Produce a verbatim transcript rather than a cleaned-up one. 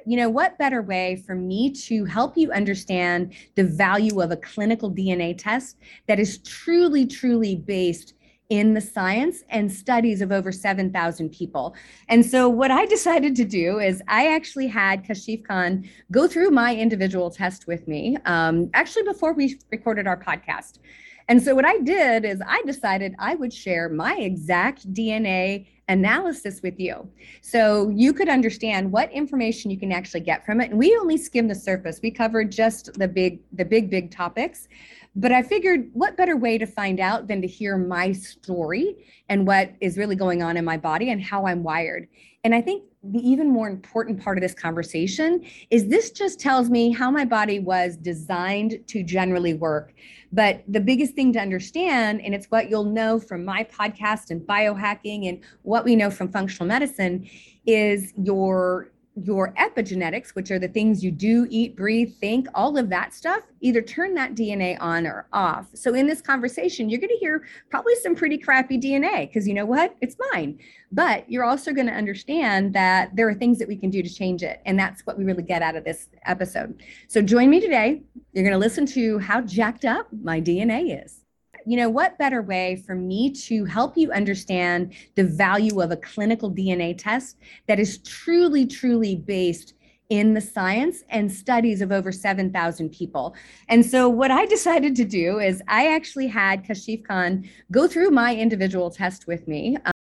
you know, what better way for me to help you understand the value of a clinical D N A test that is truly, truly based in the science and studies of over seven thousand people. And so what I decided to do is I actually had Kashif Khan go through my individual test with me, um, actually before we recorded our podcast. And so what I did is I decided I would share my exact D N A analysis with you so you could understand what information you can actually get from it. And we only skimmed the surface. We covered just the big the big big topics, but I figured what better way to find out than to hear my story and what is really going on in my body and how I'm wired. And I think the even more important part of this conversation is this just tells me how my body was designed to generally work. But the biggest thing to understand, and it's what you'll know from my podcast and biohacking and what we know from functional medicine, is your your epigenetics, which are the things you do, eat, breathe, think, all of that stuff, either turn that D N A on or off. So in this conversation, you're going to hear probably some pretty crappy D N A because you know what? It's mine. But you're also going to understand that there are things that we can do to change it. And that's what we really get out of this episode. So join me today. You're going to listen to how jacked up my D N A is. You know, what better way for me to help you understand the value of a clinical D N A test that is truly, truly based in the science and studies of over seven thousand people. And so what I decided to do is I actually had Kashif Khan go through my individual test with me.